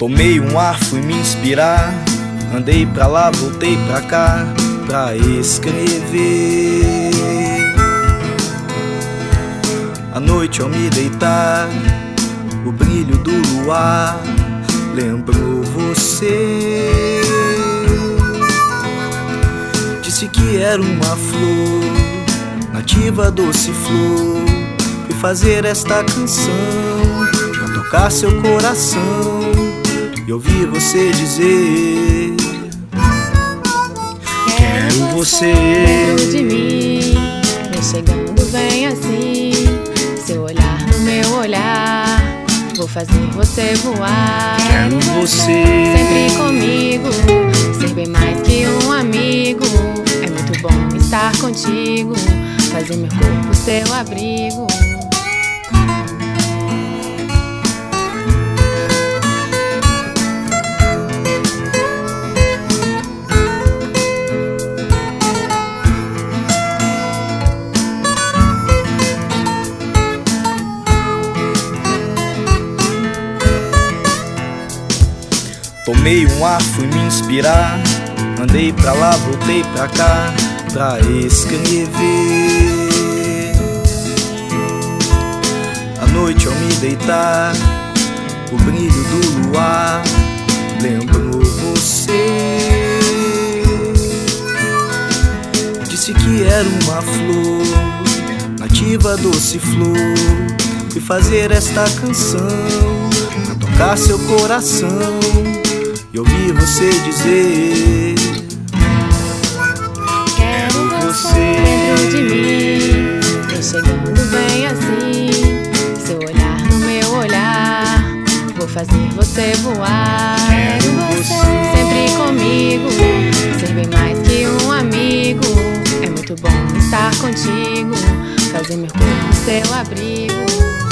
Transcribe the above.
Tomei um ar, fui me inspirar. Andei pra lá, voltei pra cá pra escrever. À noite ao me deitar, o brilho do luar lembrou você. Disse que era uma flor, nativa doce flor. Fui fazer esta canção pra tocar seu coração e ouvir você dizer: quero você dentro de mim, vem chegando bem assim. Seu olhar no meu olhar, vou fazer você voar. Quero você sempre comigo, ser bem mais que um amigo. É muito bom estar contigo, fazer meu corpo seu abrigo. Tomei um ar, fui me inspirar. Andei pra lá, voltei pra cá pra escrever. À noite ao me deitar, o brilho do luar lembrou você. Disse que era uma flor, nativa doce flor. Fui fazer esta canção pra tocar seu coração e ouvir você dizer: quero você dentro de mim, vem chegando bem assim. Seu olhar no meu olhar, vou fazer você voar. Quero você sempre comigo, ser bem mais que um amigo. É muito bom estar contigo, fazer meu corpo seu abrigo.